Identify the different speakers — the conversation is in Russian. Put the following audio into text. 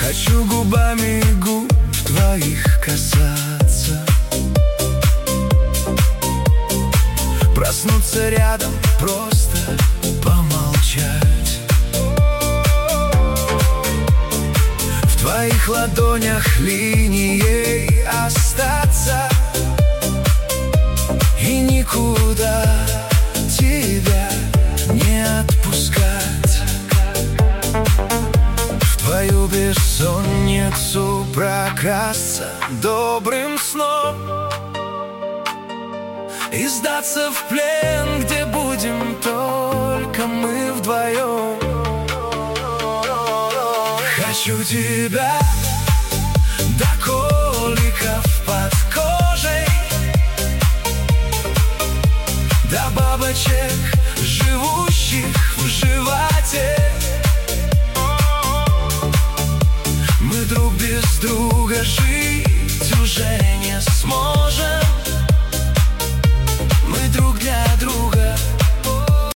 Speaker 1: Хочу губами губ твоих касаться, проснуться рядом, просто помолчать. В твоих ладонях линией остаться и никуда тебя не отпускать. В твою бессонницу прокрасться добрым сном и сдаться в плен, где будем только мы вдвоем. Хочу тебя до коликов под кожей, до бабочек, живущих в животе. Мы друг без друга жить уже не сможем.